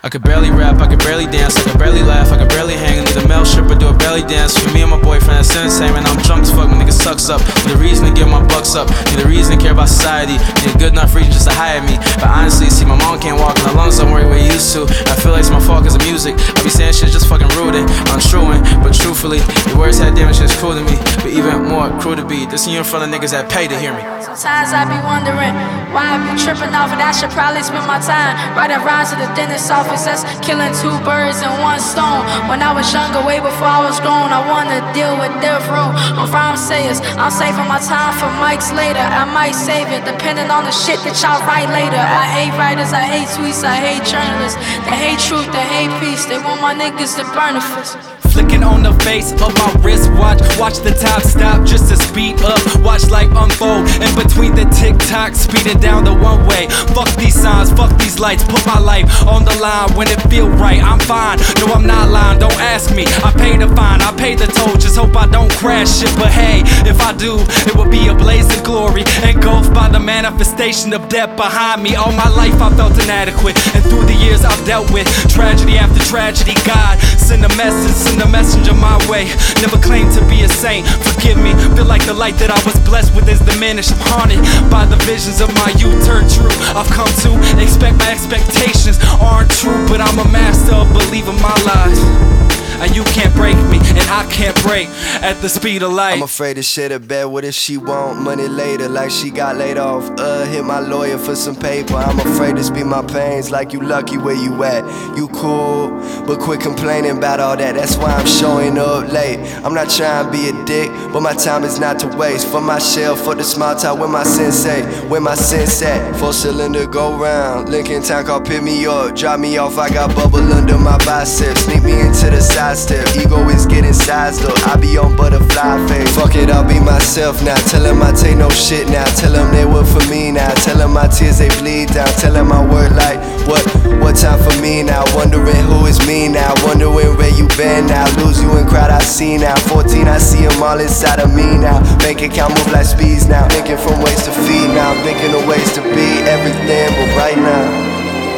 I could barely rap, I could barely dance, I could barely laugh, I could barely hang. Need a male stripper, do a belly dance. For me and my boyfriend, that's entertainment. I'm drunk as fuck, my nigga sucks up. Need a reason to get my bucks up. Need a reason to care about society. Need a good enough reason just to hire me. But honestly, see, my mom can't walk and her lungs don't work where it used to. I feel like it's my fault cause of music. I be saying shit just fucking rude and untrueing. But truthfully, your words had damage and it's cruel to me. But even more cruel to be this you in front of niggas that pay to hear me. Sometimes I be wondering why I be tripping off it. I should probably spend my time writing rhymes to the dentist's office. That's killing two birds in one stone. When I was younger, way before I was grown, I wanna deal with death row of rhyme sayers. I'm saving my time for mics later. I might save it, depending on the shit that y'all write later. I hate writers, I hate tweets, I hate journalists. They hate truth, they hate peace. They want my niggas to burn the fist. Flicking on the face of my wristwatch. Watch the time stop just to speed up. Watch life unfold in between the tick-tock, speeding down the one way. Fuck these signs, fuck these lights. Put my life on the line when it feel right. I'm fine, no I'm not lying, don't ask me. I pay the fine, I pay the toll. Just hope I don't crash it. But hey, if I do, it will be a blaze of glory, engulfed by the manifestation of death behind me. All my life I felt inadequate, and through the years I've dealt with tragedy after tragedy. God, send a message, send a messenger my way. Never claimed to be a saint, forgive me. Feel like the light that I was blessed with is diminished. I'm haunted by the visions of my youth turned true. I've come to expect my expectations aren't true, but I'm a master of believing my lies. And you can't break me, and I can't break at the speed of light. I'm afraid to shit her bed. What if she want money later, like she got laid off? Hit my lawyer for some paper. I'm afraid to speak my pains, like you lucky where you at. You cool, but quit complaining about all that. That's why I'm showing up late. I'm not trying to be a dick, but my time is not to waste. For my shell, for the small talk with my sensei. Where my sense at? 4-cylinder go round. Lincoln Town car pick me up, drop me off. I got bubble under my biceps. Sneak me into the side step. Ego is getting sized up. I be on butterfly face. Fuck it, I'll be myself now. Tell them I take no shit now. Tell them they work for me now. Tell them my tears they bleed down. Tell them I work like what time for me now? Wondering who is me now. Wondering where you been now. Lose you in crowd I see now. 14 I see them all inside of me now. Bank account move like speeds now. Thinking from ways to feed now. Thinking of ways to be everything but right now.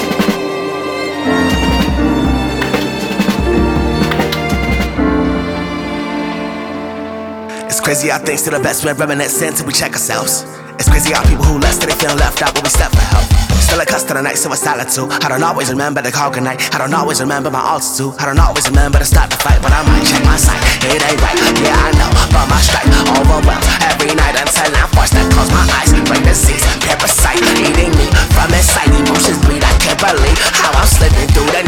It's crazy how things to the best we're reminiscing till we check ourselves. It's crazy how people who less till they feel left out when we step for help. Still a cuss to the night, so it's solitude. I don't always remember the call good night. I don't always remember my altitude. I don't always remember to start the fight, but I might check my sight. It ain't right, yeah I know, but my stripe overwhelmed every night until I'm forced to close my eyes. Bring disease, parasite, eating me from inside. Emotions bleed, I can't believe how I'm slipping through the